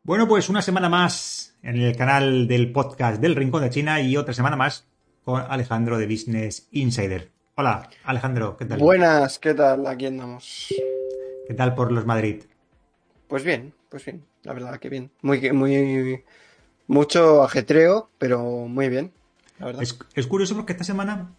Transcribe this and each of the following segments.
Bueno, pues una semana más en el canal del podcast del Rincón de China y otra semana más con Alejandro de Business Insider. Hola, Alejandro, ¿qué tal? Buenas, ¿qué tal? Aquí andamos. ¿Qué tal por los Madrid? Pues bien, la verdad que bien. Mucho ajetreo, pero muy bien, la verdad. Es curioso porque esta semana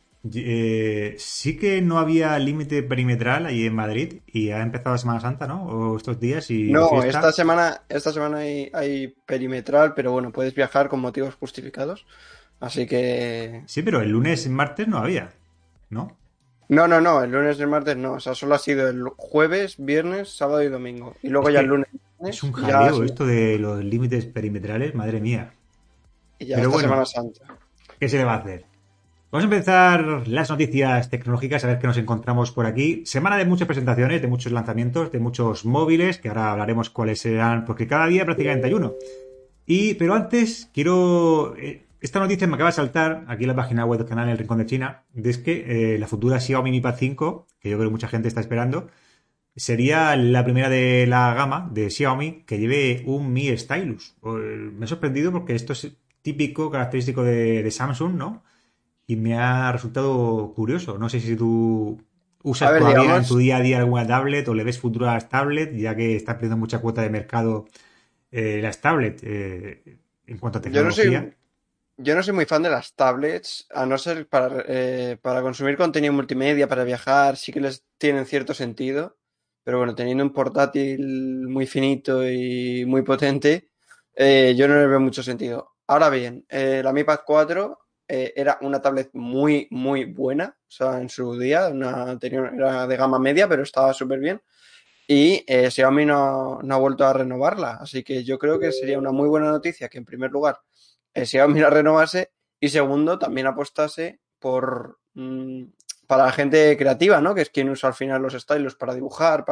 sí que no había límite perimetral ahí en Madrid y ha empezado Semana Santa, ¿no? O estos días y de No, esta fiesta. semana, esta semana hay perimetral, pero bueno, puedes viajar con motivos justificados. Así que. Sí, pero el lunes y martes no había, ¿no? No, el lunes y el martes no. O sea, solo ha sido el jueves, viernes, sábado y domingo. Y Es luego ya el que lunes y es un viernes, jaleo esto de los límites perimetrales, madre mía. y ya Pero esta bueno, Semana Santa. ¿qué se le va a hacer? Vamos a empezar las noticias tecnológicas, a ver qué nos encontramos por aquí. Semana de muchas presentaciones, de muchos lanzamientos, de muchos móviles, que ahora hablaremos cuáles serán, porque cada día prácticamente hay uno. Pero antes, quiero... esta noticia me acaba de saltar aquí en la página web del canal El Rincón de China, es que la futura Xiaomi Mi Pad 5, que yo creo que mucha gente está esperando, sería la primera de la gama de Xiaomi que lleve un Mi Stylus. Me ha sorprendido porque esto es típico, característico de Samsung, ¿no? Y me ha resultado curioso. No sé si tú A usas ver, todavía en tu digamos, día a día alguna tablet o le ves futuro a las tablets, ya que está perdiendo mucha cuota de mercado las tablets en cuanto a yo no soy, tecnología. Yo no soy muy fan de las tablets, a no ser para consumir contenido multimedia, para viajar, sí que les tienen cierto sentido, pero bueno, teniendo un portátil muy finito y muy potente, yo no le veo mucho sentido. Ahora bien, la Mi Pad 4 era una tablet muy buena, o sea, en su día, era de gama media, pero estaba súper bien. Y Xiaomi no ha vuelto a renovarla, así que yo creo que sería una muy buena noticia que en primer lugar Xiaomi la renovase y segundo también apostase para la gente creativa, ¿no? Que es quien usa al final los stylus para dibujar,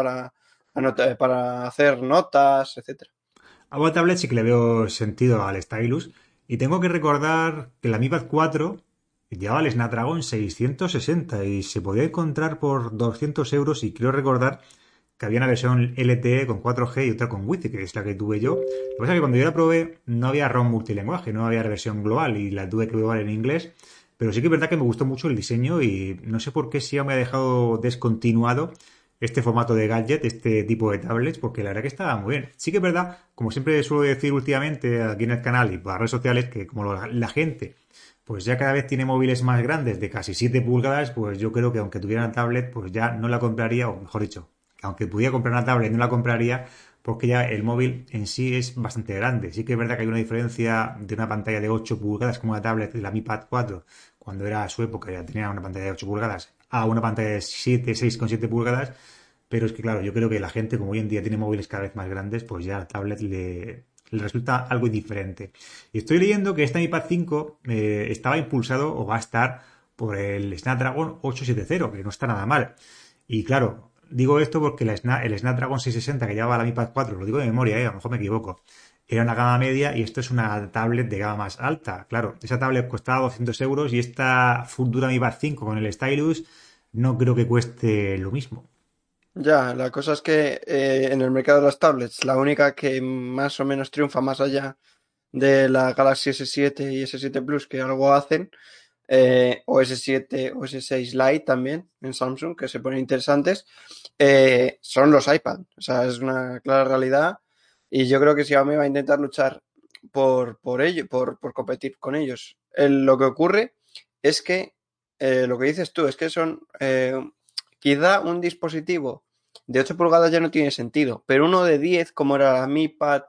para hacer notas, etcétera. A una tablet sí que le veo sentido al Stylus. Y tengo que recordar que la Mi Pad 4 llevaba el Snapdragon 660 y se podía encontrar por 200 euros. Y quiero recordar que había una versión LTE con 4G y otra con Wi-Fi, que es la que tuve yo. Lo que pasa es que cuando yo la probé no había ROM multilingüe, no había versión global y la tuve que probar en inglés. Pero sí que es verdad que me gustó mucho el diseño y no sé por qué si me ha dejado descontinuado este formato de gadget, este tipo de tablets, porque la verdad que estaba muy bien. Sí que es verdad, como siempre suelo decir últimamente aquí en el canal y por las redes sociales, que como la gente pues ya cada vez tiene móviles más grandes de casi 7 pulgadas, pues yo creo que aunque tuviera una tablet, pues ya no la compraría, o mejor dicho, que aunque pudiera comprar una tablet, no la compraría porque ya el móvil en sí es bastante grande. Sí que es verdad que hay una diferencia de una pantalla de 8 pulgadas como una tablet de la Mi Pad 4, cuando era su época ya tenía una pantalla de 8 pulgadas, a una pantalla de 7, 6,7 pulgadas, pero es que claro, yo creo que la gente como hoy en día tiene móviles cada vez más grandes, pues ya la tablet le resulta algo indiferente. Y estoy leyendo que esta iPad 5 estaba impulsado o va a estar por el Snapdragon 870, que no está nada mal. Y claro, digo esto porque el Snapdragon 660 que llevaba la Mi Pad 4, lo digo de memoria, a lo mejor me equivoco, era una gama media y esto es una tablet de gama más alta. Claro, esa tablet costaba 200 euros y esta futura Mi Pad 5 con el Stylus no creo que cueste lo mismo. Ya, la cosa es que en el mercado de las tablets, la única que más o menos triunfa más allá de la Galaxy S7 y S7 Plus, que algo hacen, o S7 o S6 Lite también en Samsung, que se ponen interesantes, son los iPad. O sea, es una clara realidad y yo creo que Xiaomi va a intentar luchar por ello, por competir con ellos. Lo que ocurre es que, lo que dices tú, es que son, quizá un dispositivo de 8 pulgadas ya no tiene sentido, pero uno de 10 como era la Mi Pad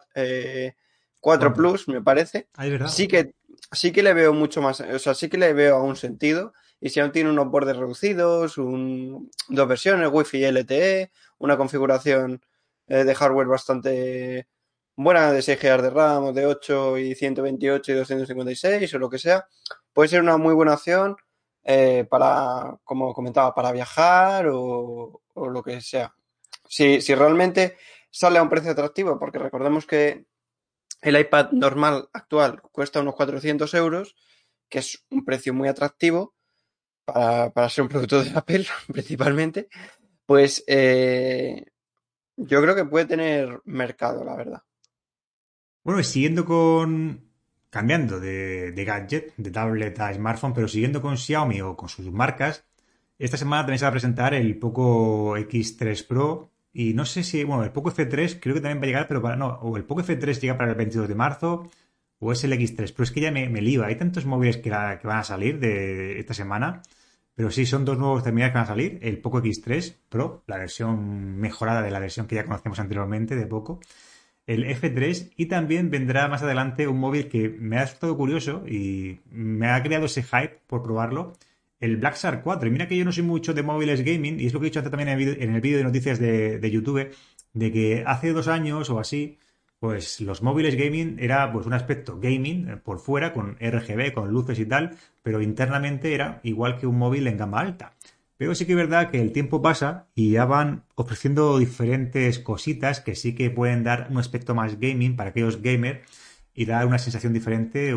4 4. Plus, me parece, Ah, es verdad. sí que le veo mucho más, o sea, sí que le veo aún sentido. Y si aún tiene unos bordes reducidos, dos versiones, Wi-Fi LTE, una configuración de hardware bastante buena de 6 GB de RAM, o de 8 y 128 y 256 o lo que sea, puede ser una muy buena opción como comentaba, para viajar o lo que sea. Si realmente sale a un precio atractivo, porque recordemos que el iPad normal actual cuesta unos 400 euros, que es un precio muy atractivo para ser un producto de Apple, principalmente, pues yo creo que puede tener mercado, la verdad. Bueno, y siguiendo con... Cambiando de gadget, de tablet a smartphone, pero siguiendo con Xiaomi o con sus marcas, esta semana también se va a presentar el Poco X3 Pro y no sé si, bueno, el Poco F3 creo que también va a llegar, pero para, no, o el Poco F3 llega para el 22 de marzo o es el X3, pero es que ya me lío, hay tantos móviles que van a salir de esta semana, pero sí, son dos nuevos terminales que van a salir, el Poco X3 Pro, la versión mejorada de la versión que ya conocemos anteriormente de Poco, el F3 y también vendrá más adelante un móvil que me ha estado curioso y me ha creado ese hype por probarlo, el Black Shark 4. Y mira que yo no soy mucho de móviles gaming y es lo que he dicho antes también en el vídeo de noticias de YouTube, de que hace 2 años o así, pues los móviles gaming era pues un aspecto gaming por fuera con RGB, con luces y tal, pero internamente era igual que un móvil en gama alta. Pero sí que es verdad que el tiempo pasa y ya van ofreciendo diferentes cositas que sí que pueden dar un aspecto más gaming para aquellos gamers y dar una sensación diferente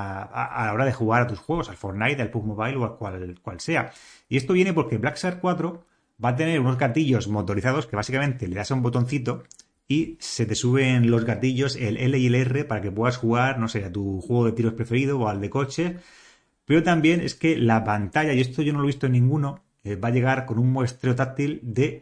a la hora de jugar a tus juegos, al Fortnite, al PUBG Mobile o al cual sea. Y esto viene porque Black Shark 4 va a tener unos gatillos motorizados que básicamente le das a un botoncito y se te suben los gatillos, el L y el R, para que puedas jugar, no sé, a tu juego de tiros preferido o al de coche, pero también es que la pantalla, y esto yo no lo he visto en ninguno, va a llegar con un muestreo táctil de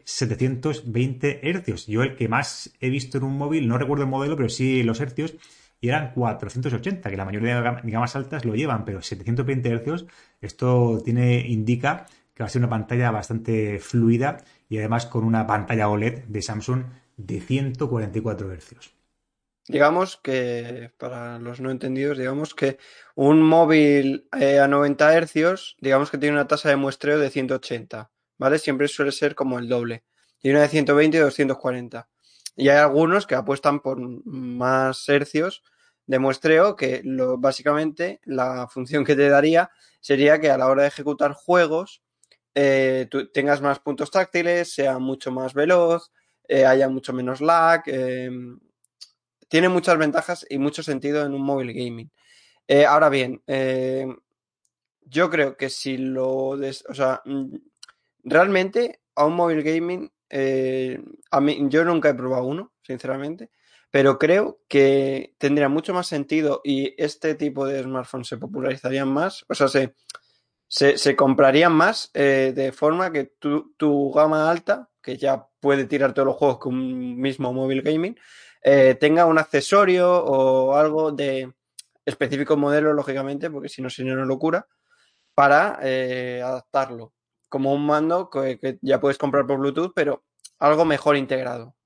720 hercios. Yo el que más he visto en un móvil, no recuerdo el modelo, pero sí los hercios, y eran 480, que la mayoría de gamas altas lo llevan, pero 720 hercios, esto indica que va a ser una pantalla bastante fluida y además con una pantalla OLED de Samsung de 144 hercios. Digamos que, para los no entendidos, digamos que un móvil a 90 hercios, digamos que tiene una tasa de muestreo de 180, ¿vale? Siempre suele ser como el doble. Y una de 120 y 240. Y hay algunos que apuestan por más hercios de muestreo que básicamente la función que te daría sería que a la hora de ejecutar juegos tú tengas más puntos táctiles, sea mucho más veloz, haya mucho menos lag, tiene muchas ventajas y mucho sentido en un móvil gaming. Ahora bien, yo creo que si o sea, realmente a un móvil gaming, a mí, yo nunca he probado uno, sinceramente, pero creo que tendría mucho más sentido y este tipo de smartphones se popularizarían más, o sea, se comprarían más de forma que tu gama alta, que ya puede tirar todos los juegos con un mismo móvil gaming, tenga un accesorio o algo de específico modelo, lógicamente, porque si no sería una locura, para adaptarlo. Como un mando que ya puedes comprar por Bluetooth, pero algo mejor integrado.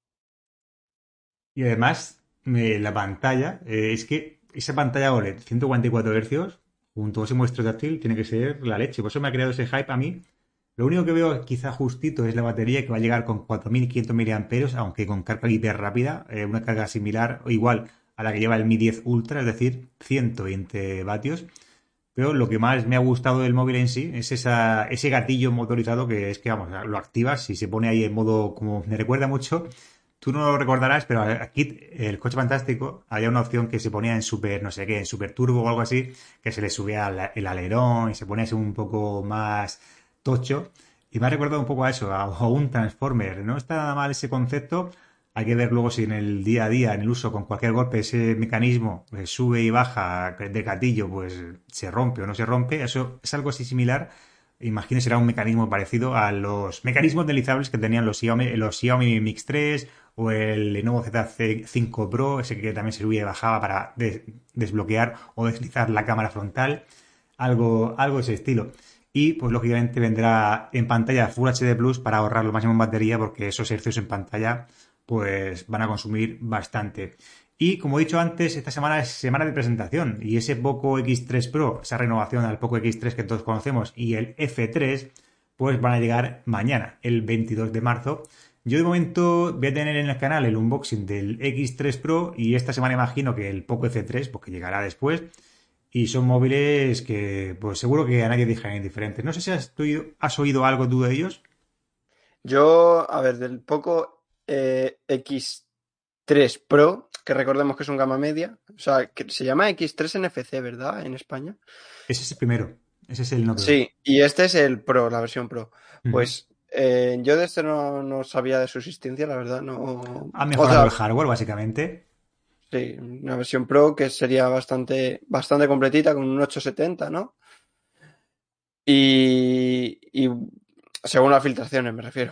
Y además, la pantalla, es que esa pantalla OLED 144 Hz, junto a ese muestro táctil, tiene que ser la leche. Por eso me ha creado ese hype a mí. Lo único que veo quizá justito es la batería que va a llegar con 4500 mAh, aunque con carga hiper rápida, una carga similar o igual a la que lleva el Mi 10 Ultra, es decir, 120 vatios. Pero lo que más me ha gustado del móvil en sí es ese gatillo motorizado que es que, vamos, lo activas y se pone ahí en modo, como me recuerda mucho. Tú no lo recordarás, pero aquí el coche fantástico había una opción que se ponía en super, no sé qué, en super turbo o algo así, que se le subía el alerón y se ponía así un poco más tocho. Y me ha recordado un poco a eso, a un Transformer. No está nada mal ese concepto. Hay que ver luego si en el día a día, en el uso, con cualquier golpe, ese mecanismo sube y baja de gatillo, pues se rompe o no se rompe. Eso es algo así similar. Imagino será un mecanismo parecido a los mecanismos deslizables que tenían los Xiaomi Mix 3 o el Lenovo Z5 Pro, ese que también se subía y bajaba para desbloquear o deslizar la cámara frontal, algo de ese estilo. Y pues lógicamente vendrá en pantalla Full HD Plus para ahorrar lo máximo en batería porque esos hercios en pantalla pues van a consumir bastante. Y como he dicho antes, esta semana es semana de presentación y ese Poco X3 Pro, esa renovación al Poco X3 que todos conocemos y el F3, pues van a llegar mañana, el 22 de marzo. Yo de momento voy a tener en el canal el unboxing del X3 Pro y esta semana imagino que el Poco F3, porque llegará después. Y son móviles que pues seguro que a nadie dejan indiferente. No sé si has oído algo tú de ellos. Yo, a ver, del Poco X3 Pro, que recordemos que es un gama media, o sea, que se llama X3 NFC, ¿verdad? En España. Ese es el primero. Ese es el no Pro. Sí, y este es el Pro, la versión Pro. Ujú. Pues yo de este no sabía de su existencia, la verdad, no. Ha O mejorado sea, el hardware, básicamente. Sí, una versión Pro que sería bastante completita con un 870, ¿no? Y según las filtraciones me refiero.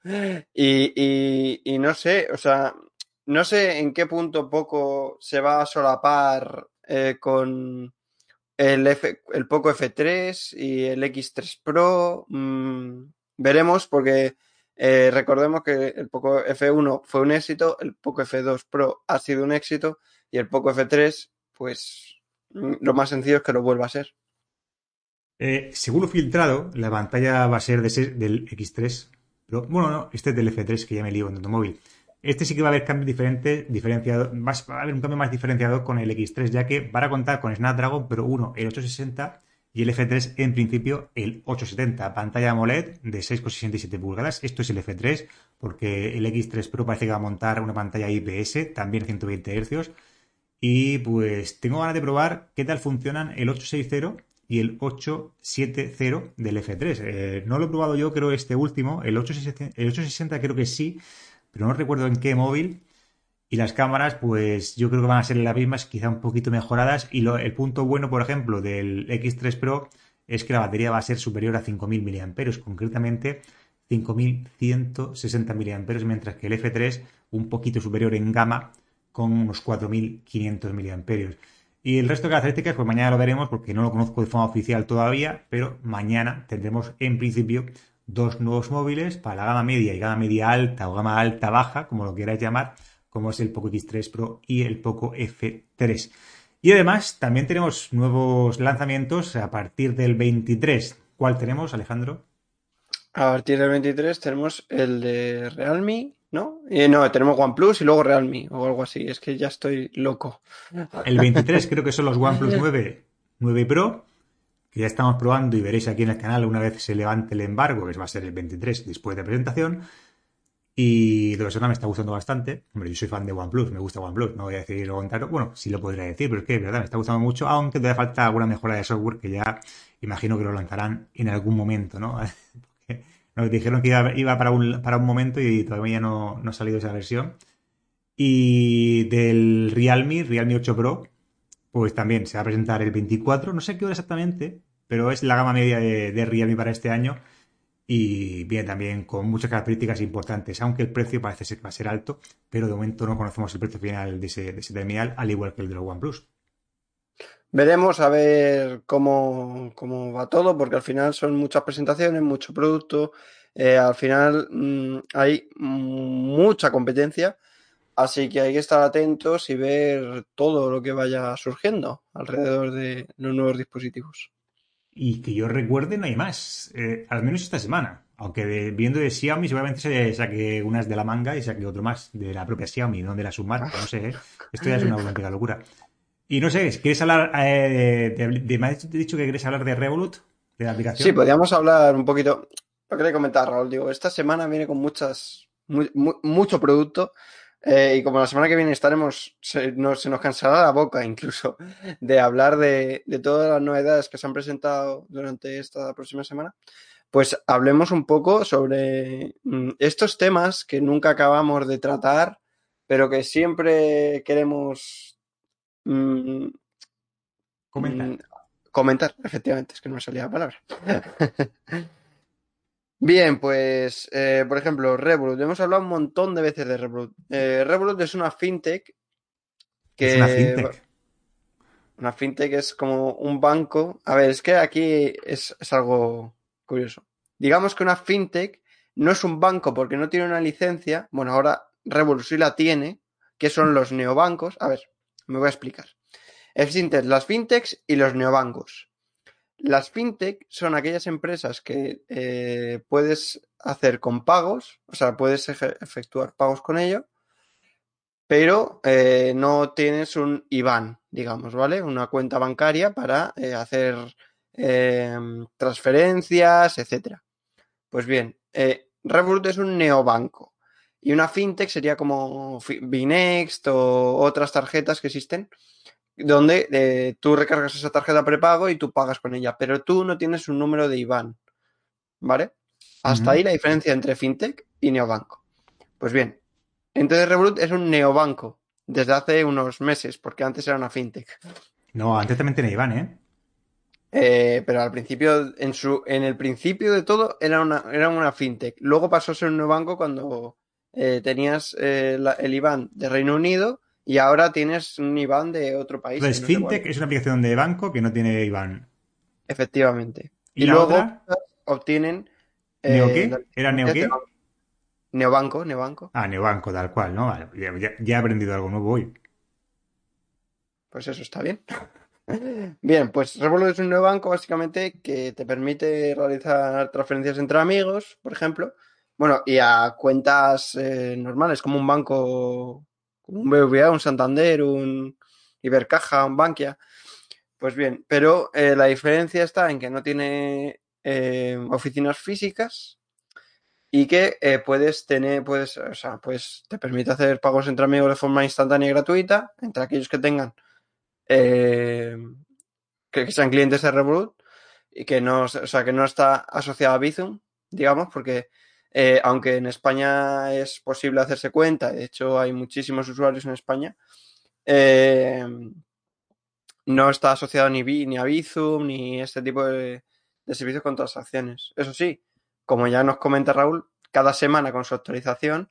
Y no sé, o sea, no sé en qué punto Poco se va a solapar con el Poco F3 y el X3 Pro. Veremos porque recordemos que el Poco F1 fue un éxito, el Poco F2 Pro ha sido un éxito y el Poco F3, pues lo más sencillo es que lo vuelva a ser. Según lo filtrado, la pantalla va a ser del X3 Pro. Bueno, no, este es del F3, que ya me lío en automóvil. Este sí que va a haber cambios diferentes, diferenciado, va a haber un cambio más diferenciado con el X3, ya que van a contar con Snapdragon, pero uno, el 860 y el F3 en principio el 870. Pantalla AMOLED de 6,67 pulgadas. Esto es el F3, porque el X3 Pro parece que va a montar una pantalla IPS, también 120 Hz. Y pues tengo ganas de probar qué tal funcionan el 860 y el 870 del F3. No lo he probado yo, creo, este último. El 860 creo que sí, pero no recuerdo en qué móvil. Y las cámaras, pues yo creo que van a ser las mismas, quizá un poquito mejoradas. Y el punto bueno, por ejemplo, del X3 Pro es que la batería va a ser superior a 5000 mAh, concretamente 5160 mAh, mientras que el F3 un poquito superior en gama con unos 4500 mAh. Y el resto de características, pues mañana lo veremos porque no lo conozco de forma oficial todavía, pero mañana tendremos en principio dos nuevos móviles para la gama media y gama media alta o gama alta baja, como lo queráis llamar, como es el Poco X3 Pro y el Poco F3. Y además también tenemos nuevos lanzamientos a partir del 23. ¿Cuál tenemos, Alejandro? A partir del 23 tenemos el de Realme, ¿no? No, tenemos OnePlus y luego Realme o algo así. Es que ya estoy loco. El 23 creo que son los OnePlus 9 Pro, que ya estamos probando y veréis aquí en el canal una vez se levante el embargo, que va a ser el 23 después de presentación. Y de persona me está gustando bastante. Hombre, yo soy fan de OnePlus, me gusta OnePlus, no voy a decir lo contrario. Bueno, sí lo podría decir, pero es que de verdad me está gustando mucho, aunque todavía falta alguna mejora de software que ya imagino que lo lanzarán en algún momento, ¿no? Porque nos dijeron que iba para un momento y todavía no ha salido esa versión. Y del Realme 8 Pro, pues también se va a presentar el 24, no sé qué hora exactamente, pero es la gama media de Realme para este año y viene también con muchas características importantes, aunque el precio parece ser que va a ser alto, pero de momento no conocemos el precio final de ese terminal, al igual que el de los OnePlus. Veremos a ver cómo va todo, porque al final son muchas presentaciones, mucho producto. Al final hay mucha competencia, así que hay que estar atentos y ver todo lo que vaya surgiendo alrededor de los nuevos dispositivos. Y que yo recuerde, no hay más, al menos esta semana. Aunque viendo de Xiaomi, seguramente se saque unas de la manga y saque otro más de la propia Xiaomi, no de la submarca, no sé, ¿eh? Esto ya es una auténtica locura. Y no sé, ¿quieres hablar me has dicho que quieres hablar de Revolut, de la Sí, aplicación? podríamos hablar un poquito, lo que le comentaba Raúl, digo, esta semana viene con mucho producto y como la semana que viene estaremos, se nos cansará la boca incluso de hablar de todas las novedades que se han presentado durante esta próxima semana, pues hablemos un poco sobre estos temas que nunca acabamos de tratar, pero que siempre queremos mm, Comentar. mm, comentar, efectivamente, es que no me salía la palabra. Bien, pues, por ejemplo, Revolut. Hemos hablado un montón de veces de Revolut. Revolut es una fintech Es una que... fintech. Una fintech es como un banco. A ver, es que aquí es algo curioso. Digamos que una fintech no es un banco porque no tiene una licencia. Bueno, ahora Revolut sí la tiene, que son los neobancos. A ver, me voy a explicar. Existen las fintechs y los neobancos. Las fintech son aquellas empresas que puedes hacer con pagos, o sea, puedes efectuar pagos con ello, pero no tienes un IBAN, digamos, ¿vale? Una cuenta bancaria para hacer transferencias, etcétera. Pues bien, Revolut es un neobanco y una fintech sería como Binext o otras tarjetas que existen donde tú recargas esa tarjeta prepago y tú pagas con ella, pero tú no tienes un número de IBAN, ¿vale? Hasta Ujú. ahí la diferencia entre fintech y neobanco. Pues bien, entonces Revolut es un neobanco. desde hace unos meses, porque antes era una fintech. No, antes también tenía Iván, ¿eh? Pero al principio, en el principio de todo, era una fintech. Luego pasó a ser un neobanco cuando tenías el IBAN de Reino Unido y ahora tienes un IBAN de otro país que Entonces, no sé cuál Fintech es. es una aplicación de banco que no tiene Iván. Efectivamente. ¿Y Y la luego otra? obtienen ¿Neo las qué? ¿Era Neo licencias de qué? neobanco, neobanco. Ah, Neobanco, tal cual, ¿no? Vale, ya he aprendido algo nuevo hoy. Pues eso está bien. Bien, pues Revolut es un neobanco básicamente que te permite realizar transferencias entre amigos, por ejemplo. Bueno, y a cuentas normales, como un banco, como un BBVA, un Santander, un Ibercaja, un Bankia. Pues bien, pero la diferencia está en que no tiene oficinas físicas y que o sea, pues te permite hacer pagos entre amigos de forma instantánea y gratuita, entre aquellos que tengan eh, que sean clientes de Revolut y que no, o sea, que no está asociado a Bizum, digamos, porque aunque en España es posible hacerse cuenta, de hecho hay muchísimos usuarios en España, eh, no está asociado ni a Bizum ni este tipo de servicios con transacciones. Eso sí, como ya nos comenta Raúl, cada semana con su actualización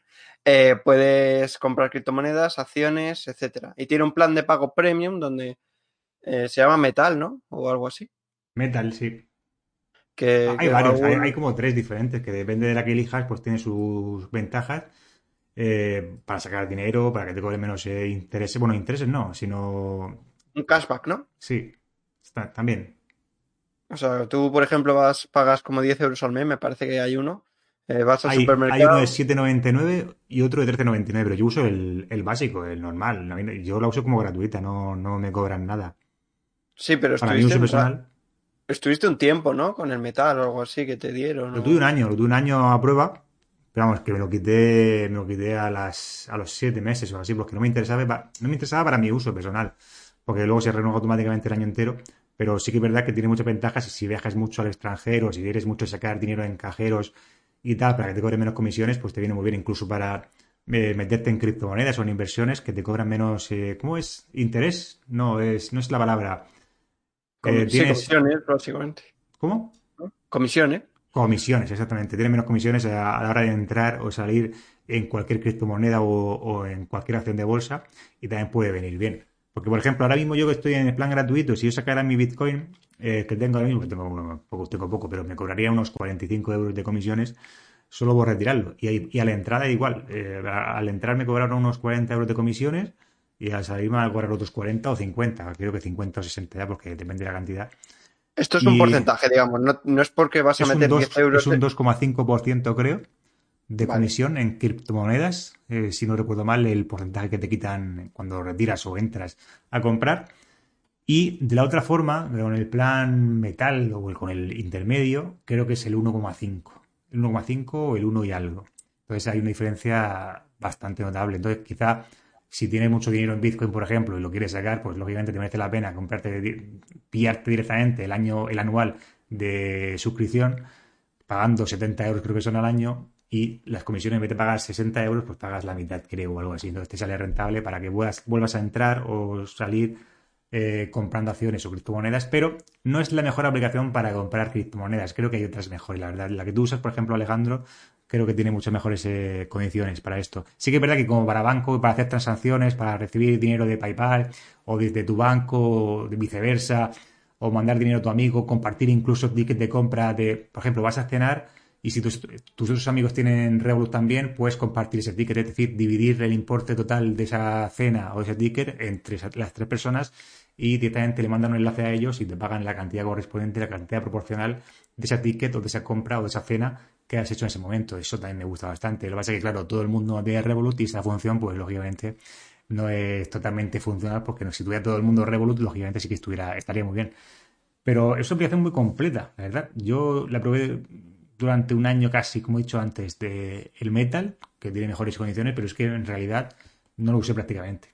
puedes comprar criptomonedas, acciones, etcétera. Y tiene un plan de pago premium donde se llama Metal, ¿no? O algo así. Metal, sí. Hay Que varios, hay Raúl. como tres diferentes, que depende de la que elijas, pues tiene sus ventajas para sacar dinero, para que te cobre menos intereses. Bueno, intereses no, sino... Un cashback, ¿no? Sí, también. O sea, tú, por ejemplo, pagas como 10 euros al mes, me parece que hay uno. Vas al Hay uno de supermercado. 7,99 y otro de 13,99, pero yo uso el básico, el normal. Yo la uso como gratuita, no me cobran nada. Sí, pero Para mi uso personal, estuviste un tiempo, ¿no? Con el metal o algo así que te dieron. lo tuve un año a prueba, pero vamos, que me lo quité a los 7 meses o así, porque no me interesaba para mi uso personal, porque luego se renueva automáticamente el año entero, pero sí que es verdad que tiene muchas ventajas si viajas mucho al extranjero, si quieres mucho sacar dinero en cajeros y tal, para que te cobren menos comisiones, pues te viene muy bien, incluso para meterte en criptomonedas o en inversiones que te cobran menos, ¿cómo es? ¿Interés? No es la palabra. Sí, Tienes, comisiones, básicamente. ¿cómo? ¿No? Comisiones. Comisiones, exactamente. Tiene menos comisiones a la hora de entrar o salir en cualquier criptomoneda o en cualquier acción de bolsa y también puede venir bien. Porque, por ejemplo, ahora mismo yo que estoy en el plan gratuito, si yo sacara mi Bitcoin, que tengo ahora mismo, que tengo poco, pero me cobraría unos 45 euros de comisiones solo por retirarlo. Y a la entrada igual. Al entrar me cobraron unos 40 euros de comisiones y al salir me van a cobrar otros 40 o 50. Creo que 50 o 60 ya, porque depende de la cantidad. Esto es un Y porcentaje, digamos. No, no es porque vas a meter 10 es euros un de. 2,5% creo, de Vale. comisión en criptomonedas, si no recuerdo mal, el porcentaje que te quitan cuando retiras o entras a comprar. Y de la otra forma, con el plan metal o con el intermedio, creo que es el 1,5. El 1,5 o el 1 y algo. Entonces hay una diferencia bastante notable. Entonces quizá si tienes mucho dinero en Bitcoin, por ejemplo, y lo quieres sacar, pues lógicamente te merece la pena pillarte directamente el anual de suscripción pagando 70 euros creo que son al año y las comisiones en vez de pagar 60 euros pues pagas la mitad creo o algo así. Entonces te sale rentable para que vuelvas a entrar o salir comprando acciones o criptomonedas, pero no es la mejor aplicación para comprar criptomonedas. Creo que hay otras mejores, la verdad. La que tú usas, por ejemplo, Alejandro, creo que tiene muchas mejores condiciones para esto. Sí que es verdad que como para banco, para hacer transacciones, para recibir dinero de PayPal o desde tu banco o de viceversa, o mandar dinero a tu amigo, compartir incluso tickets de compra de, por ejemplo, vas a cenar y si tus otros amigos tienen Revolut también, puedes compartir ese ticket, es decir, dividir el importe total de esa cena o ese ticket entre las tres personas y directamente le mandan un enlace a ellos y te pagan la cantidad correspondiente, la cantidad proporcional de ese ticket o de esa compra o de esa cena que has hecho en ese momento. Eso también me gusta bastante. Lo que pasa es que, claro, todo el mundo tiene Revolut y esa función, pues lógicamente no es totalmente funcional porque si tuviera todo el mundo Revolut, lógicamente sí que estaría muy bien. Pero es una aplicación muy completa, la verdad. Yo la probé durante un año casi, como he dicho antes, de el Metal, que tiene mejores condiciones, pero es que en realidad no lo usé prácticamente.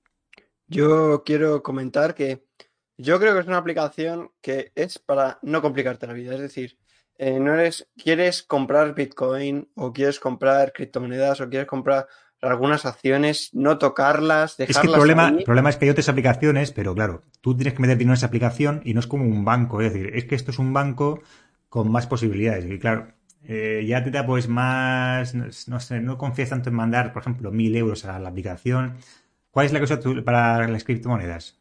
Yo quiero comentar que yo creo que es una aplicación que es para no complicarte la vida. Es decir, quieres comprar Bitcoin o quieres comprar criptomonedas o quieres comprar. algunas acciones, no tocarlas, Es que dejarlas el ahí. problema es que hay otras aplicaciones, pero claro, tú tienes que meter dinero en esa aplicación y no es como un banco. Es decir, es que esto es un banco con más posibilidades. Y claro, ya te da pues más, no sé, no confías tanto en mandar, por ejemplo, 1.000 euros a la aplicación. ¿Cuál es la cosa para las criptomonedas?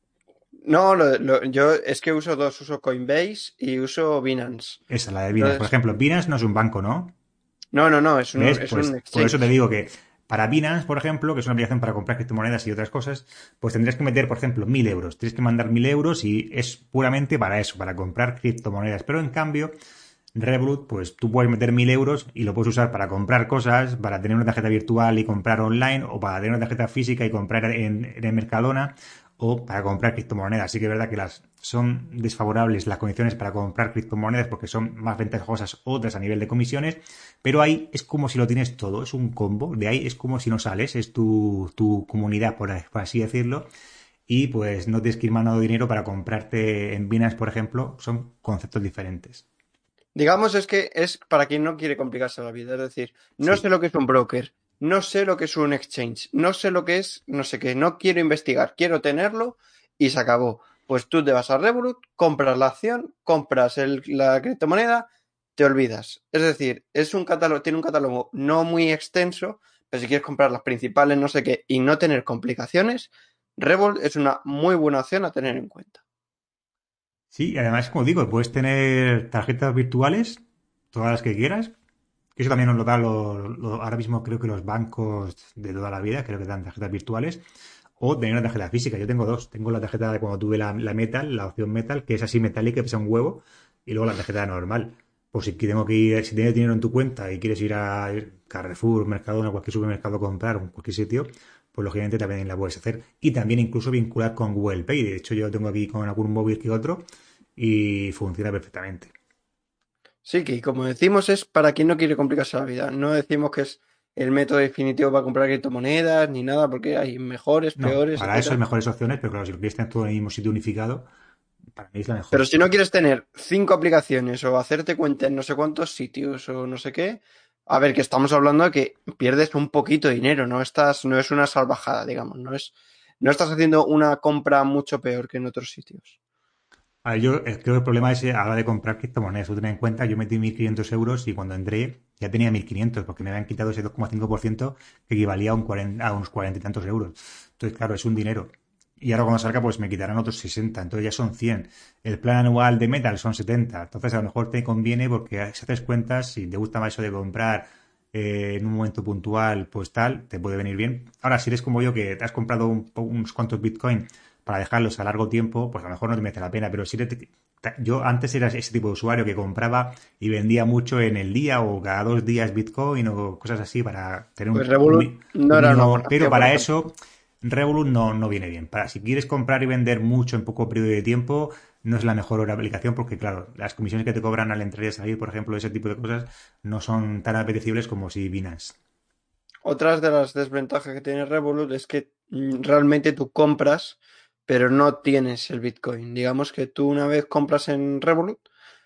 No, yo es que uso dos, uso Coinbase y uso Binance. Esa, la de Binance. Por Entonces, ejemplo, Binance no es un banco, ¿no? no, ¿Ves? es un Pues por eso te exchange. digo que para Binance, por ejemplo, que es una aplicación para comprar criptomonedas y otras cosas, pues tendrías que meter, por ejemplo, 1.000 euros. Tienes que mandar 1.000 euros y es puramente para eso, para comprar criptomonedas. Pero en cambio, Revolut, pues tú puedes meter 1.000 euros y lo puedes usar para comprar cosas, para tener una tarjeta virtual y comprar online, o para tener una tarjeta física y comprar en el Mercadona, o para comprar criptomonedas. Así que es verdad que son desfavorables las condiciones para comprar criptomonedas porque son más ventajosas otras a nivel de comisiones, pero ahí es como si lo tienes todo, es un combo, de ahí es como si no sales, es tu comunidad, por así decirlo, y pues no tienes que ir mandando dinero para comprarte en Binance, por ejemplo, son conceptos diferentes. Digamos, es que es para quien no quiere complicarse la vida. Es decir, no sé Sí. lo que es un broker, no sé lo que es un exchange, no sé lo que es, no sé qué, no quiero investigar, quiero tenerlo y se acabó. Pues tú te vas a Revolut, compras la acción, compras la criptomoneda, te olvidas. Es decir, es un catálogo, tiene un catálogo no muy extenso, pero si quieres comprar las principales, no sé qué, y no tener complicaciones, Revolut es una muy buena opción a tener en cuenta. Sí, y además, como digo, puedes tener tarjetas virtuales, todas las que quieras. Que eso también nos lo da ahora mismo creo que los bancos de toda la vida, creo que dan tarjetas virtuales. O tener una tarjeta física. Yo tengo dos. Tengo la tarjeta de cuando tuve la Metal, la opción Metal, que es así metálica, que pesa un huevo. Y luego la tarjeta normal. Por si tengo que ir, si tienes dinero en tu cuenta y quieres ir a Carrefour, Mercadona, cualquier supermercado a comprar, o en cualquier sitio, pues lógicamente también la puedes hacer. Y también incluso vincular con Google Pay. De hecho, yo lo tengo aquí con algún móvil que otro y funciona perfectamente. Sí, que como decimos es para quien no quiere complicarse la vida. No decimos que es el método definitivo para comprar criptomonedas ni nada, porque hay mejores, No, peores, para eso hay etcétera. mejores opciones, pero claro, si lo quieres tener todo en el mismo sitio unificado, para mí es la Pero mejor. si no quieres tener cinco aplicaciones o hacerte cuenta en no sé cuántos sitios o no sé qué, a ver, que estamos hablando de que pierdes un poquito de dinero, no es una salvajada, digamos, no estás haciendo una compra mucho peor que en otros sitios. A ver, yo creo que el problema es a la hora de comprar criptomonedas. Tú ten en cuenta, yo metí 1.500 euros y cuando entré ya tenía 1.500 porque me habían quitado ese 2,5% que equivalía a unos 40 y tantos euros. Entonces, claro, es un dinero. Y ahora cuando salga, pues me quitarán otros 60. Entonces ya son 100. El plan anual de Metal son 70. Entonces a lo mejor te conviene porque si haces cuentas, si te gusta más eso de comprar en un momento puntual, pues tal, te puede venir bien. Ahora, si eres como yo que te has comprado unos cuantos Bitcoin para dejarlos a largo tiempo, pues a lo mejor no te merece la pena. Pero si yo antes era ese tipo de usuario que compraba y vendía mucho en el día o cada 2 días Bitcoin o cosas así para tener Pues Revolut no un era una mínimo. buena Pero opción, por para ejemplo. eso, Revolut no viene bien. Para si quieres comprar y vender mucho en poco periodo de tiempo, no es la mejor aplicación porque, claro, las comisiones que te cobran al entrar y salir, por ejemplo, ese tipo de cosas, no son tan apetecibles como si Binance. Otras de las desventajas que tiene Revolut es que realmente tú compras, pero no tienes el Bitcoin. Digamos que tú una vez compras en Revolut,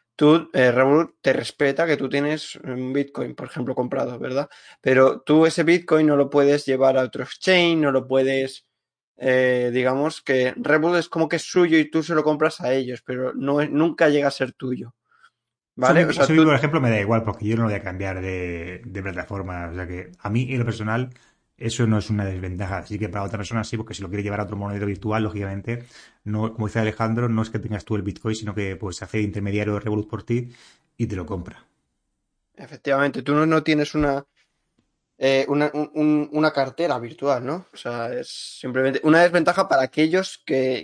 Revolut te respeta que tú tienes un Bitcoin, por ejemplo, comprado, ¿verdad? Pero tú ese Bitcoin no lo puedes llevar a otro exchange, no lo puedes, digamos que Revolut es como que es suyo y tú se lo compras a ellos, pero nunca llega a ser tuyo, ¿vale? O Eso sea, a mí, tú por ejemplo, me da igual porque yo no voy a cambiar de plataforma. O sea que a mí, en lo personal, eso no es una desventaja. Así que para otra persona sí, porque si lo quiere llevar a otro monedero virtual, lógicamente, no, como dice Alejandro, no es que tengas tú el Bitcoin, sino que pues hace de intermediario de Revolut por ti y te lo compra. efectivamente, tú no tienes una cartera virtual, ¿no? O sea, es simplemente una desventaja para aquellos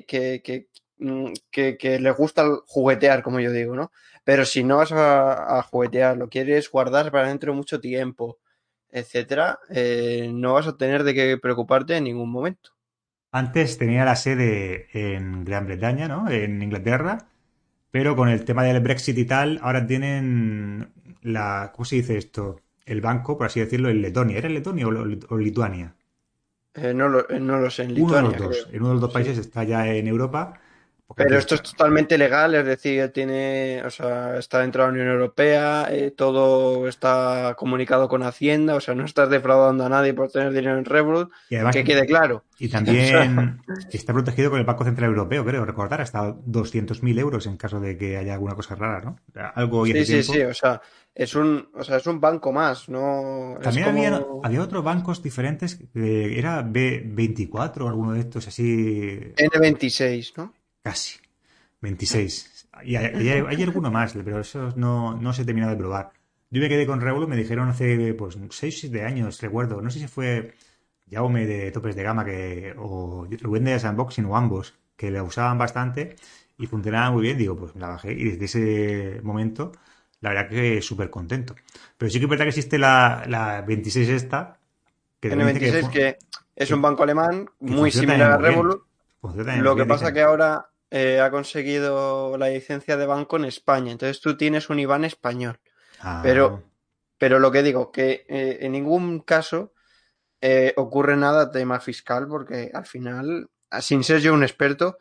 que les gusta juguetear, como yo digo, ¿no? Pero si no vas a juguetear, lo quieres guardar para dentro de mucho tiempo, etcétera, no vas a tener de qué preocuparte en ningún momento. Antes tenía la sede en Gran Bretaña, ¿no? En Inglaterra, pero con el tema del Brexit y tal, ahora tienen ¿cómo se dice esto? El banco, por así decirlo, en Letonia. ¿Era Letonia o Lituania? No lo sé, en Uno de los Lituania, dos. creo. En uno de los dos Sí. países está ya en Europa, Porque Pero aquí esto es totalmente legal, es decir, tiene, o sea, está dentro de la Unión Europea, todo está comunicado con Hacienda, o sea, no estás defraudando a nadie por tener dinero en Revolut, y además, que quede claro. y O sea, también está protegido con el Banco Central Europeo, creo recordar, hasta 200.000 euros en caso de que haya alguna cosa rara, ¿no? Algo y hace sí, sí, sí, tiempo. o sea, es un banco más, no es También como había otros bancos diferentes, era B24 o alguno de estos así, N26, ¿no? casi, 26. Y hay alguno más, pero eso no se he terminado de probar. Yo me quedé con Revolut, me dijeron hace pues 6 o 7 años, recuerdo. No sé si fue Jaume de Topes de Gama o Rubén de Unboxing o ambos, que la usaban bastante y funcionaba muy bien. Digo, pues me la bajé y desde ese momento, la verdad que súper contento. Pero sí que es verdad que existe la 26 esta, que también dice N26, que es un que, banco alemán que muy funciona también similar a muy bien. Revolut. Funciona también muy Lo que bien, pasa que dicen. ahora ha conseguido la licencia de banco en España, entonces tú tienes un IBAN español. Ah, Pero, pero lo que digo, que en ningún caso ocurre nada tema fiscal, porque al final, sin ser yo un experto,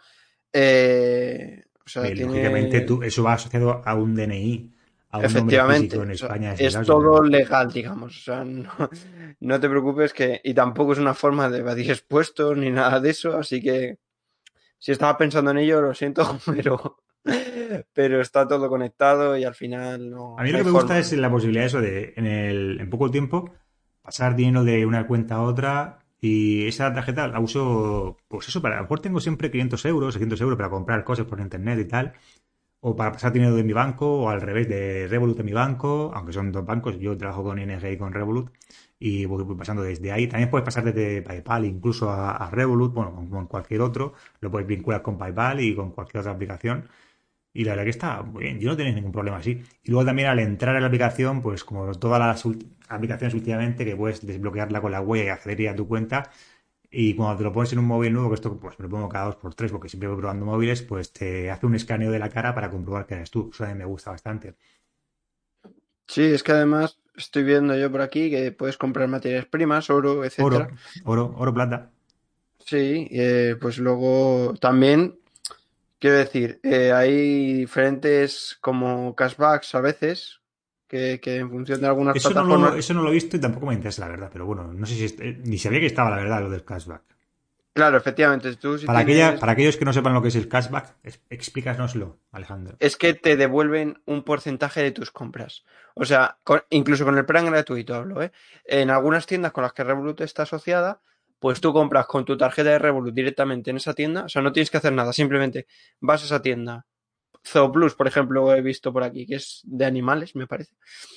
o sea, lógicamente tiene, eso va asociado a un DNI, a un nombre físico efectivamente, en o sea, España, es es legal, sin todo duda. legal, digamos. O sea, no, no te preocupes que, y tampoco es una forma de evadir expuestos ni nada de eso, así que si estaba pensando en ello, lo siento, pero está todo conectado y al final A no, mí lo no que hay me gusta forma. es la posibilidad eso de en poco tiempo pasar dinero de una cuenta a otra y esa tarjeta la uso, pues eso, para a lo mejor tengo siempre 500 euros, 600 euros para comprar cosas por internet y tal, o para pasar dinero de mi banco, o al revés, de Revolut de mi banco, aunque son dos bancos, yo trabajo con ING y con Revolut, y voy pasando desde ahí. También puedes pasar desde PayPal incluso a Revolut, bueno, con cualquier otro, lo puedes vincular con PayPal y con cualquier otra aplicación. Y la verdad que está muy bien, yo no tenía ningún problema así. Y luego también al entrar a la aplicación, pues como todas las aplicaciones últimamente, que puedes desbloquearla con la huella y acceder a tu cuenta, y cuando te lo pones en un móvil nuevo, que esto pues me lo pongo cada dos por tres porque siempre voy probando móviles, pues te hace un escaneo de la cara para comprobar que eres tú. Eso también me gusta bastante. Sí, es que además estoy viendo yo por aquí que puedes comprar materias primas, oro, Oro, etcétera. oro, plata. Sí, pues luego también, quiero decir, hay diferentes como cashbacks a veces, que en función de algunas plataformas. Eso no lo he visto y tampoco me interesa, la verdad. Pero bueno, no sé si ni sabía que estaba, la verdad, lo del cashback. Claro, efectivamente, tú si tienes. Para aquellos que no sepan lo que es el cashback, explícanoslo, Alejandro. Es que te devuelven un porcentaje de tus compras. O sea, incluso con el plan gratuito hablo, ¿eh? En algunas tiendas con las que Revolut está asociada, pues tú compras con tu tarjeta de Revolut directamente en esa tienda. O sea, no tienes que hacer nada, simplemente vas a esa tienda. Zooplus, por ejemplo, he visto por aquí, que es de animales, me parece.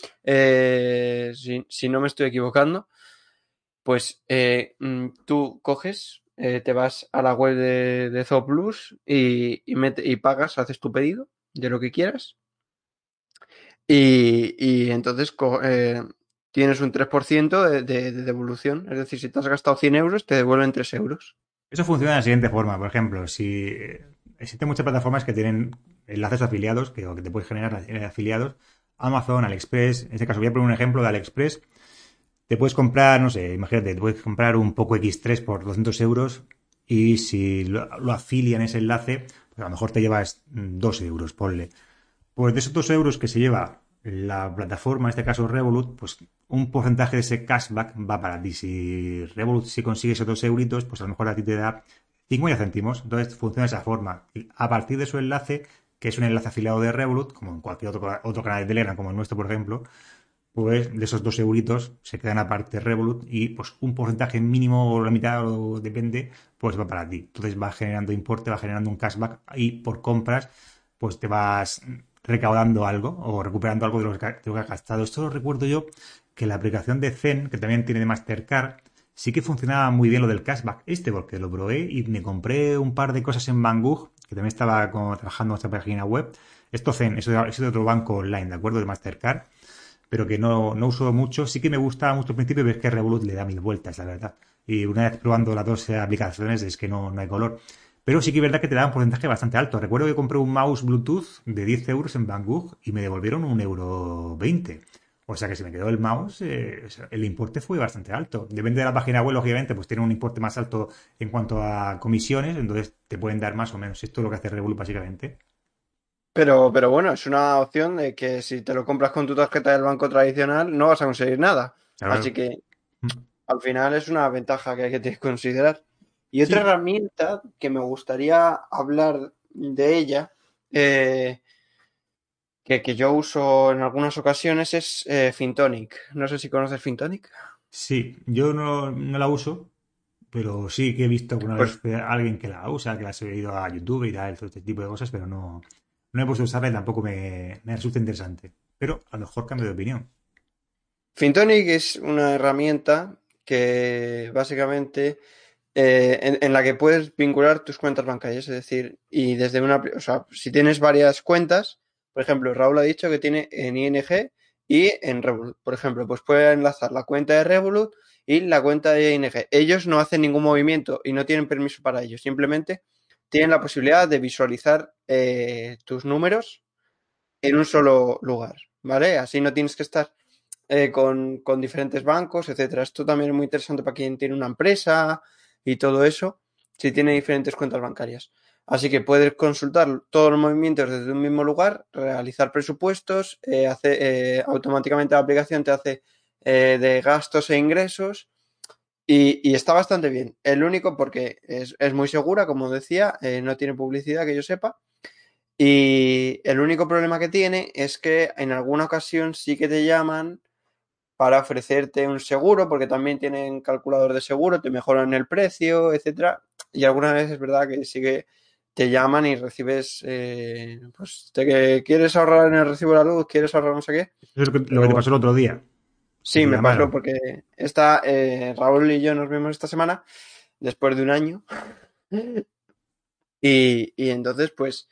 Si no me estoy equivocando, pues tú coges, te vas a la web de Zooplus y pagas, haces tu pedido de lo que quieras y entonces tienes un 3% de devolución. Es decir, si te has gastado 100 euros, te devuelven 3 euros. Eso funciona de la siguiente forma. Por ejemplo, si existen muchas plataformas que tienen enlaces afiliados, o que te puedes generar afiliados, Amazon, AliExpress, en este caso voy a poner un ejemplo de AliExpress, te puedes comprar, no sé, imagínate, te puedes comprar un Poco X3 por 200 euros y si lo afilian ese enlace, pues a lo mejor te llevas 2 euros, ponle. Pues de esos 2 euros que se lleva la plataforma, en este caso Revolut, pues un porcentaje de ese cashback va para ti. Si Revolut si consigue esos 2 euritos, pues a lo mejor a ti te da 50 céntimos. Entonces funciona de esa forma. Y a partir de su enlace, que es un enlace afiliado de Revolut, como en cualquier otro canal de Telegram, como el nuestro, por ejemplo, pues de esos 2 euritos se quedan aparte Revolut y pues un porcentaje mínimo o la mitad, o depende, pues va para ti. Entonces va generando importe, va generando un cashback y por compras pues te vas recaudando algo o recuperando algo de lo que has gastado. Esto lo recuerdo yo que la aplicación de Zen, que también tiene de Mastercard, sí que funcionaba muy bien lo del cashback porque lo probé y me compré un par de cosas en Banggood, que también estaba como trabajando en esta página web. Esto Zen, eso es de otro banco online, ¿de acuerdo? De Mastercard, pero que no uso mucho. Sí que me gustaba mucho al principio, pero es que Revolut le da mil vueltas, la verdad. Y una vez probando las dos aplicaciones es que no hay color. Pero sí que es verdad que te da un porcentaje bastante alto. Recuerdo que compré un mouse Bluetooth de 10 euros en Banggood y me devolvieron 1,20 €. O sea que se me quedó el mouse, o sea, el importe fue bastante alto. Depende de la página web, lógicamente, pues tiene un importe más alto en cuanto a comisiones, entonces te pueden dar más o menos. Esto es lo que hace Revolut básicamente. Pero bueno, es una opción de que si te lo compras con tu tarjeta del banco tradicional no vas a conseguir nada. Así Claro. que al final es una ventaja que hay que considerar. Y otra Sí, herramienta que me gustaría hablar de ella, eh, que yo uso en algunas ocasiones, es Fintonic. No sé si conoces Fintonic. sí, yo no la uso, pero sí que he visto alguna Pues vez a alguien que la usa, que la ha seguido a YouTube y tal, todo este tipo de cosas, pero no he puesto a usarla y tampoco me resulta interesante. Pero a lo mejor cambio de opinión. Fintonic es una herramienta que básicamente en la que puedes vincular tus cuentas bancarias, es decir, y desde o sea, si tienes varias cuentas, por ejemplo, Raúl ha dicho que tiene en ING y en Revolut, por ejemplo, pues puede enlazar la cuenta de Revolut y la cuenta de ING. Ellos no hacen ningún movimiento y no tienen permiso para ello, simplemente tienen la posibilidad de visualizar tus números en un solo lugar, ¿vale? Así no tienes que estar con diferentes bancos, etcétera. Esto también es muy interesante para quien tiene una empresa y todo eso, si tiene diferentes cuentas bancarias. Así que puedes consultar todos los movimientos desde un mismo lugar, realizar presupuestos, automáticamente la aplicación te hace de gastos e ingresos y está bastante bien. El único porque es muy segura, como decía, no tiene publicidad que yo sepa. Y el único problema que tiene es que en alguna ocasión sí que te llaman para ofrecerte un seguro, porque también tienen calculador de seguro, te mejoran el precio, etcétera. Y algunas veces es verdad que sí que te llaman y recibes, pues, de que quieres ahorrar en el recibo de la luz, quieres ahorrar no sé qué, Eso es lo pero que te bueno, pasó el otro día, que sí, te me pasó llamaron. porque Raúl y yo nos vimos esta semana, después de un año, y entonces, pues,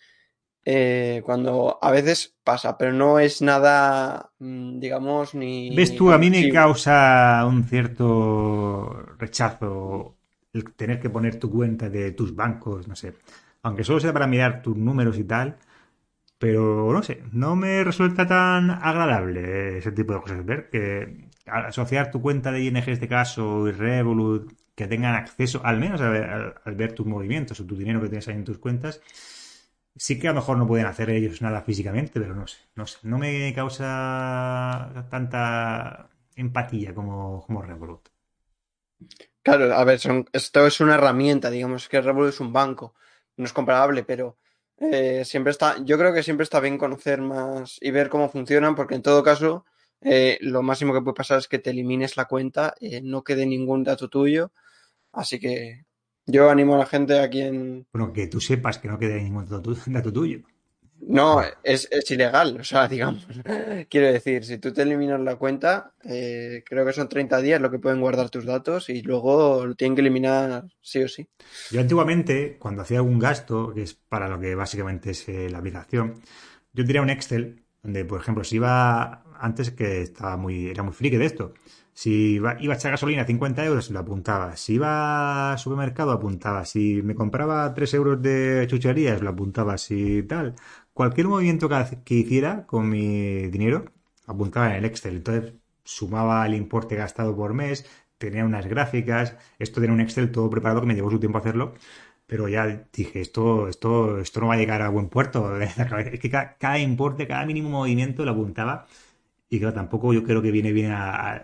cuando a veces pasa, pero no es nada, digamos, ¿Ves ni tú? A mí me comprensivo. causa un cierto rechazo el tener que poner tu cuenta de tus bancos, no sé. Aunque solo sea para mirar tus números y tal, pero no sé, no me resulta tan agradable ese tipo de cosas. Ver que al asociar tu cuenta de ING en este caso y Revolut, que tengan acceso al menos al ver tus movimientos o tu dinero que tienes ahí en tus cuentas, sí que a lo mejor no pueden hacer ellos nada físicamente, pero no sé, no me causa tanta empatía como Revolut. Claro, a ver, esto es una herramienta, digamos que Revolut es un banco, no es comparable, pero siempre está, yo creo que siempre está bien conocer más y ver cómo funcionan, porque en todo caso, lo máximo que puede pasar es que te elimines la cuenta, no quede ningún dato tuyo, así que yo animo a la gente a quien Bueno, que tú sepas que no quede ningún dato tuyo. no, es ilegal, o sea, digamos. Quiero decir, si tú te eliminas la cuenta, creo que son 30 días lo que pueden guardar tus datos y luego lo tienen que eliminar sí o sí. Yo antiguamente, cuando hacía algún gasto, que es para lo que básicamente es la aplicación, yo tenía un Excel donde, por ejemplo, si iba, antes que era muy friki de esto, si iba a echar gasolina 50 euros, lo apuntaba. Si iba al supermercado, apuntaba. Si me compraba 3 euros de chucherías, lo apuntaba. Si tal, cualquier movimiento que hiciera con mi dinero, apuntaba en el Excel. Entonces, sumaba el importe gastado por mes, tenía unas gráficas, esto tenía un Excel todo preparado que me llevó su tiempo hacerlo, pero ya dije, esto no va a llegar a buen puerto. Es que cada importe, cada mínimo movimiento lo apuntaba y claro, tampoco yo creo que viene bien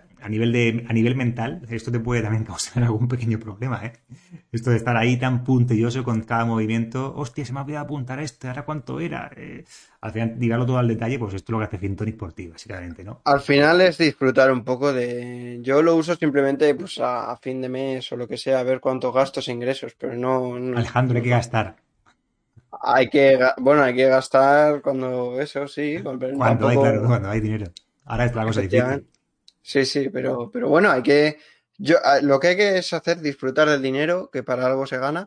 a nivel mental. Esto te puede también causar algún pequeño problema, ¿eh? Esto de estar ahí tan puntilloso con cada movimiento. Hostia, se me ha olvidado apuntar esto, ¿ahora cuánto era? Al final, dirarlo todo al detalle, pues esto es lo que hace Fintonic por ti, básicamente, ¿no? Al final es disfrutar un poco de... Yo lo uso simplemente pues a fin de mes o lo que sea, a ver cuántos gastos e ingresos, pero Alejandro, hay que gastar. hay que, bueno, hay que gastar cuando eso, sí, Cuando hay, claro, tampoco, cuando hay dinero. Ahora es la cosa difícil. efectivamente. Sí, sí, pero bueno, lo que hay que es hacer disfrutar del dinero, que para algo se gana,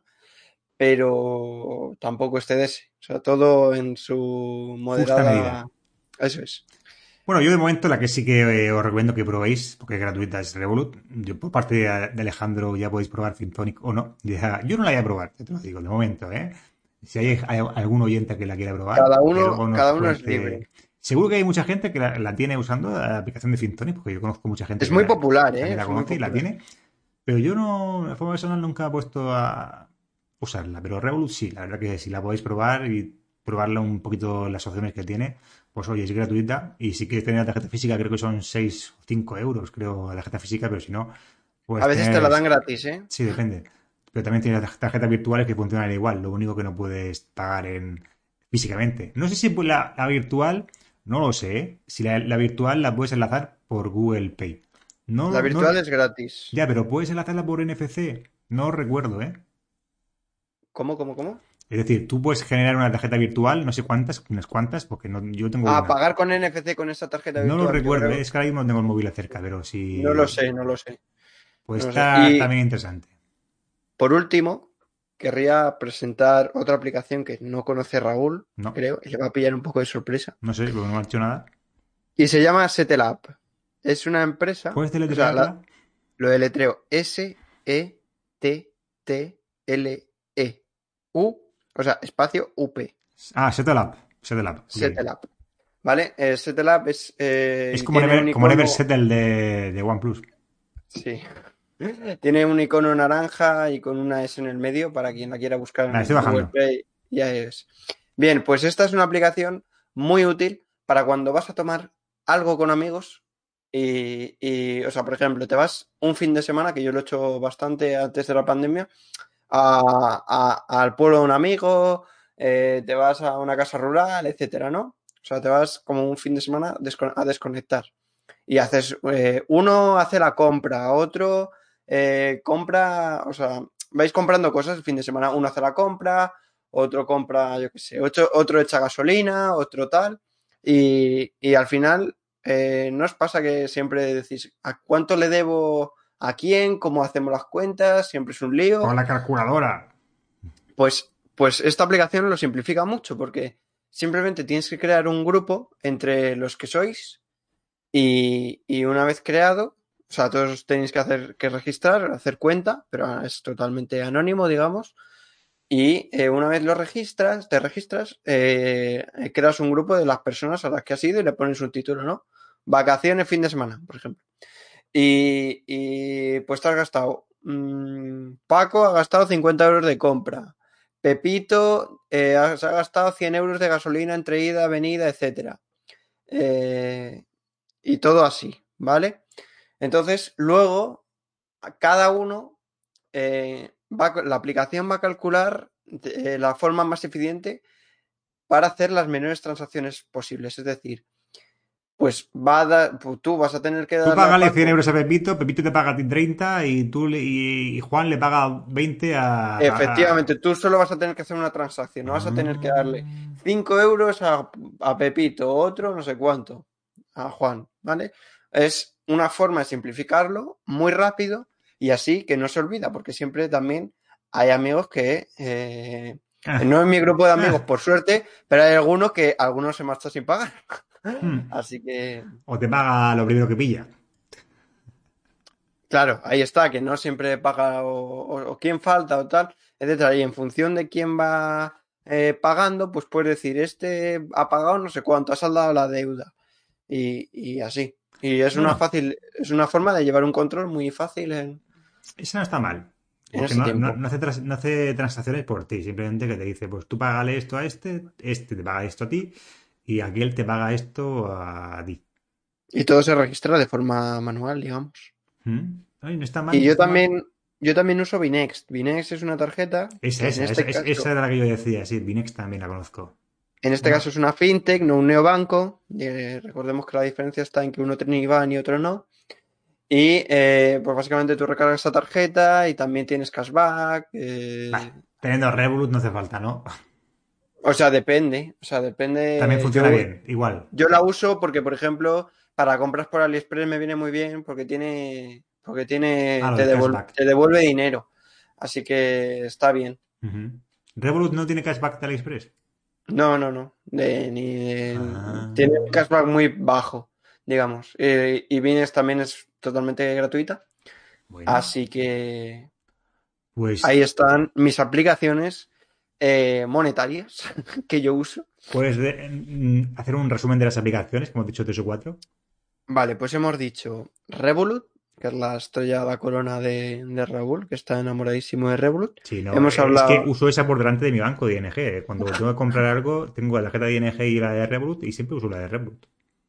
pero tampoco excederse. O sea, todo en su Justa medida. moderada. Eso es. Bueno, yo de momento la que sí que os recomiendo que probéis, porque es gratuita, es Revolut. Yo por parte de Alejandro ya podéis probar Fintonic o no. Yo no la voy a probar, te lo digo, de momento, ¿eh? Si hay algún oyente que la quiera probar, que luego nos Cada uno es cuente libre. Seguro que hay mucha gente que la tiene usando la aplicación de Fintonic, porque yo conozco mucha gente Es muy popular, que ¿eh? también la Es muy conoce y la popular. tiene, pero yo no, de forma personal nunca he puesto a usarla, pero Revolut sí, la verdad que si la podéis probar y probarla un poquito las opciones que tiene, pues oye, es gratuita y si quieres tener la tarjeta física creo que son 6 o 5 euros, creo, la tarjeta física, pero si no, A pues veces te la dan tienes, gratis, ¿eh? sí, depende, pero también tienes tarjetas virtuales que funcionan igual, lo único que no puedes pagar en físicamente. No sé si pues, la virtual, no lo sé, ¿eh? Si la virtual la puedes enlazar por Google Pay. La No, no, virtual es gratis. ya, pero puedes enlazarla por NFC. No recuerdo, ¿eh? ¿Cómo, cómo, cómo? Es decir, tú puedes generar una tarjeta virtual, no sé cuántas, unas cuantas, porque no, yo tengo A una. pagar con NFC con esa tarjeta No lo virtual, yo recuerdo, ¿eh? creo. Es que ahora mismo no tengo el móvil cerca, pero No lo si... sé, no lo sé. Pues No lo sé. está Y también interesante. por último, querría presentar otra aplicación que no conoce Raúl, No, creo, y le va a pillar un poco de sorpresa. no sé, porque no me ha hecho nada. Y se llama Setelab. Es una empresa, ¿Puedes o sea, deletrearla? lo deletreo Setleu, o sea, espacio UP. Ah, Setup. Setup, ok. Setelab. ¿Vale? Setelab es, Es y tiene un Como Never icono, Settle de OnePlus. sí, tiene un icono naranja y con una S en el medio para quien la quiera buscar La estoy en Google bajando. Play y iOS. Bien, pues esta es una aplicación muy útil para cuando vas a tomar algo con amigos o sea, por ejemplo, te vas un fin de semana, que yo lo he hecho bastante antes de la pandemia, al pueblo de un amigo, te vas a una casa rural, etcétera, ¿no? O sea, te vas como un fin de semana a desconectar. Y haces, uno hace la compra, otro compra, o sea, vais comprando cosas el fin de semana. Uno hace la compra, otro compra, yo qué sé, otro echa gasolina, otro tal. Y al final, ¿no os pasa que siempre decís, ¿a cuánto le debo a quién? ¿Cómo hacemos las cuentas? Siempre es un lío. Con la calculadora. Pues esta aplicación lo simplifica mucho porque simplemente tienes que crear un grupo entre los que sois y una vez creado, o sea, todos tenéis que hacer que registrar, hacer cuenta, pero es totalmente anónimo, digamos. Y una vez lo registras, te registras, creas un grupo de las personas a las que has ido y le pones un título, ¿no? Vacaciones, fin de semana, por ejemplo. Pues te has gastado. Paco ha gastado 50 euros de compra. Pepito se ha gastado 100 euros de gasolina entre ida, venida, etcétera. Eh, y todo así, ¿vale? Entonces, luego, a cada uno, la aplicación va a calcular la forma más eficiente para hacer las menores transacciones posibles. Es decir, pues pues tú vas a tener que Tú darle a págale 100 Paco. euros a Pepito, Pepito te paga a ti 30 y Juan le paga 20 Efectivamente, tú solo vas a tener que hacer una transacción, no vas a tener que darle Ah. 5 euros a Pepito, otro no sé cuánto, a Juan, ¿vale? Es una forma de simplificarlo muy rápido y así que no se olvida, porque siempre también hay amigos que, Ah. no en mi grupo de amigos, Ah. por suerte, pero hay algunos que algunos se marchan sin pagar. Hmm. Así que, O te paga lo primero que pilla. claro, ahí está, que no siempre paga o quién falta o tal, etcétera. Y en función de quién va pagando, pues puedes decir, este ha pagado no sé cuánto, ha saldado la deuda. Y así. Y Bueno, es una forma de llevar un control muy fácil esa no está mal. en Porque ese tiempo. no hace transacciones por ti. Simplemente que te dice, pues tú págale esto a este te paga esto a ti y aquel te paga esto a ti. Y todo se registra de forma manual, digamos. ¿Mm? Ay, no está mal, Y no está mal. yo también uso Binext. Binext es una tarjeta que Esa era la que yo decía, sí, Binex también la conozco. en este caso Una, es una fintech, no un neobanco. Recordemos que la diferencia está en que uno tiene IBAN y otro no. Y pues básicamente tú recargas esa tarjeta y también tienes cashback. vale, teniendo Revolut no hace falta, ¿no? O sea, depende. O sea, También depende. funciona bien, igual. Yo la uso porque, por ejemplo, para compras por AliExpress me viene muy bien Ah, lo del cashback. te devuelve dinero. Así que está bien. Ujú. Revolut no tiene cashback de AliExpress. No, no, no. Tiene un Ah, cashback muy bajo, digamos. Y Binance también es totalmente gratuita. bueno, Así que pues ahí están mis aplicaciones monetarias que yo uso. ¿Puedes hacer un resumen de las aplicaciones, como he dicho, tres o cuatro? Vale, pues hemos dicho Revolut, que es la estrella, la corona de Raúl, que está enamoradísimo de Revolut. Sí, no, Hemos es que hablado, uso esa por delante de mi banco de ING. Cuando tengo que comprar algo, tengo la tarjeta de ING y la de Revolut y siempre uso la de Revolut.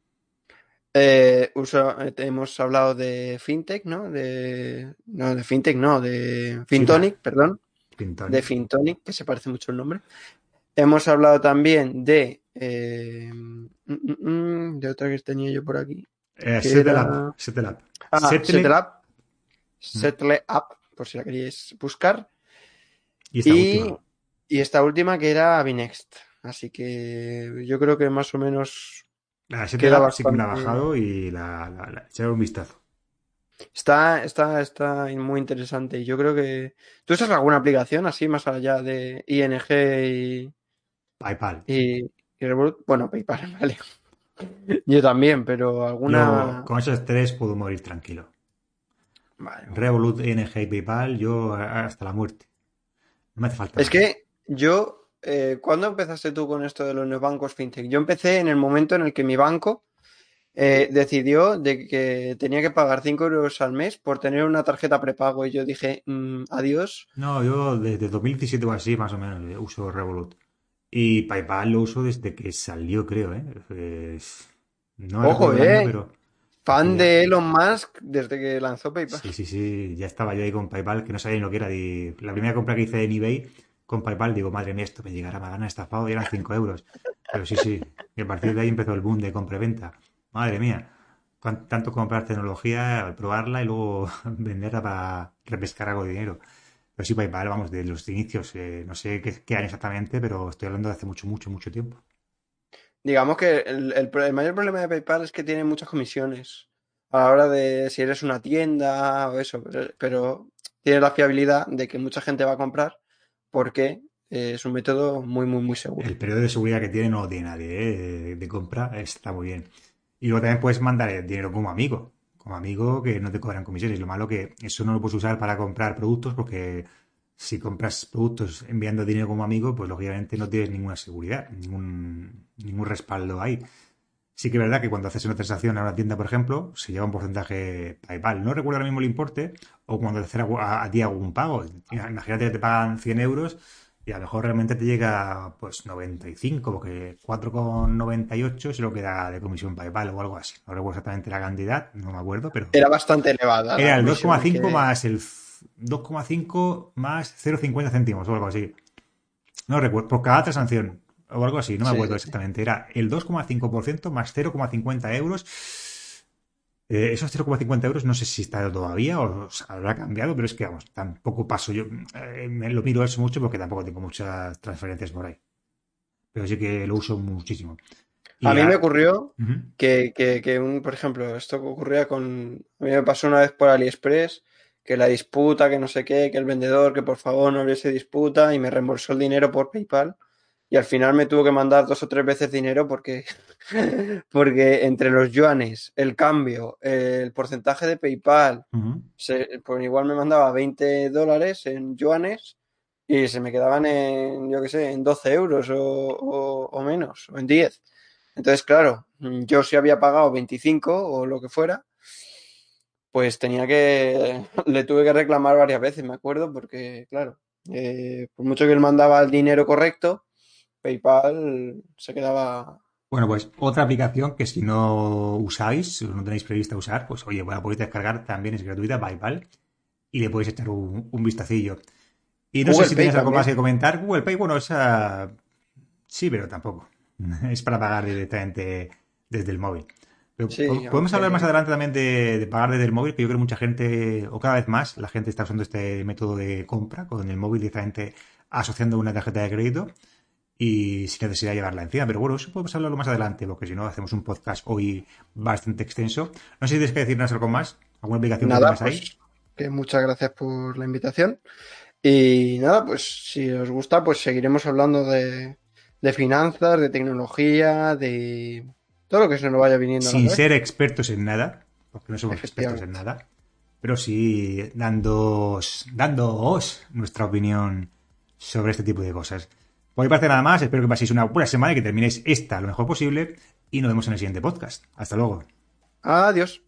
hemos hablado de FinTech, ¿no? No, de FinTech, no, de Sí, FinTonic, perdón, de Pintonic. FinTonic, que se parece mucho el nombre. Hemos hablado también de, de otra que tenía yo por aquí, que Settle Up, era, Settle Up. Settle Settle, Up, Settle Up, por si la queríais buscar. y esta Y, última. y esta última que era Binext. Así que yo creo que más o menos La Settle queda Up sí que me la he bastante. bajado y la echaré un vistazo. Está muy interesante. Y yo creo que. ¿Tú usas alguna aplicación así más allá de ING PayPal. y Revolut? Bueno, PayPal, vale. Yo también, pero Yo alguna. con esos tres puedo morir tranquilo. Vale, bueno. Revolut, ING y PayPal, yo hasta la muerte. No me hace falta Es más. que yo. ¿Cuándo empezaste tú con esto de los bancos fintech? Yo empecé en el momento en el que mi banco decidió de que tenía que pagar 5 euros al mes por tener una tarjeta prepago y yo dije, adiós. No, yo desde 2017 o así, más o menos, uso Revolut. Y PayPal lo uso desde que salió, creo, ¿eh? No Ojo, recuerdo el año, pero hace fan ya. de Elon Musk desde que lanzó PayPal. Sí, sí, sí, ya estaba yo ahí con PayPal, que no sabía ni lo que era. La primera compra que hice en eBay con PayPal, digo, madre mía, esto me llegará, me habrán estafado y eran 5 euros. Pero sí, sí, y a partir de ahí empezó el boom de compra-venta. Madre mía, tanto comprar tecnología, probarla y luego venderla para repescar algo de dinero. Pero sí, PayPal, vamos, de los inicios, no sé qué año exactamente, pero estoy hablando de hace mucho, mucho, mucho tiempo. Digamos que el mayor problema de PayPal es que tiene muchas comisiones a la hora de si eres una tienda o eso, pero tiene la fiabilidad de que mucha gente va a comprar porque es un método muy, muy, muy seguro. El periodo de seguridad que tiene no lo tiene nadie, ¿eh? De compra está muy bien. Y luego también puedes mandar el dinero como amigo que no te cobran comisiones. Lo malo que eso no lo puedes usar para comprar productos porque si compras productos enviando dinero como amigo, pues lógicamente no tienes ninguna seguridad, ningún respaldo ahí. Sí que es verdad que cuando haces una transacción a una tienda, por ejemplo, se lleva un porcentaje PayPal. No recuerdo ahora mismo el importe, o cuando te hacen a ti algún pago. Imagínate que te pagan 100 euros y a lo mejor realmente te llega pues 95, porque 4,98 es lo que da de comisión PayPal o algo así. No recuerdo exactamente la cantidad, no me acuerdo, pero Era bastante elevada la era el comisión 2,5 que. más el 2,5 más 0,50 céntimos o algo así. No recuerdo, por cada transacción o algo así, no me Sí, acuerdo sí, sí. exactamente. Era el 2,5% más 0,50 euros. Esos 0,50 euros no sé si está todavía o habrá cambiado, pero es que, vamos, tampoco paso yo. Me lo miro eso mucho porque tampoco tengo muchas transferencias por ahí. Pero sí que lo uso muchísimo. Y A mí me ya. ocurrió Ujú. por ejemplo, esto que ocurría con. A mí me pasó una vez por AliExpress, que la disputa, que no sé qué, que el vendedor, que por favor no hubiese disputa y me reembolsó el dinero por PayPal. Y al final me tuvo que mandar 2 o 3 veces dinero porque, porque entre los yuanes, el cambio, el porcentaje de PayPal, Ujú. pues igual me mandaba $20 en yuanes y se me quedaban en, yo qué sé, en 12 euros o menos, o en 10. Entonces, claro, yo si había pagado 25 o lo que fuera, pues tenía que, le tuve que reclamar varias veces, me acuerdo, porque, claro, por mucho que él mandaba el dinero correcto, PayPal se quedaba. Bueno, pues otra aplicación que si no usáis, o no tenéis prevista usar, pues oye, la podéis descargar, también es gratuita, PayPal, y le podéis echar un vistacillo. Y no sé Google si Pay tienes algo más también. que comentar. Google Pay, bueno, esa sí, pero tampoco. Es para pagar directamente desde el móvil. Pero Sí, podemos hablar más aunque. adelante también de pagar desde el móvil, que yo creo que mucha gente, o cada vez más, la gente está usando este método de compra con el móvil directamente asociando una tarjeta de crédito y sin necesidad de llevarla encima. Pero bueno, eso podemos hablarlo más adelante, porque si no, hacemos un podcast hoy bastante extenso. No sé si tienes que decirnos algo más, alguna aplicación que Nada, tengas ahí. pues que muchas gracias por la invitación. Y nada, pues si os gusta, pues seguiremos hablando de finanzas, de tecnología, de todo lo que se nos vaya viniendo a la Sin cabeza. ser expertos en nada, porque no somos expertos en Efectivamente. nada, pero sí dándoos nuestra opinión sobre este tipo de cosas. Por mi parte nada más, espero que paséis una buena semana y que terminéis esta lo mejor posible y nos vemos en el siguiente podcast. Hasta luego. Adiós.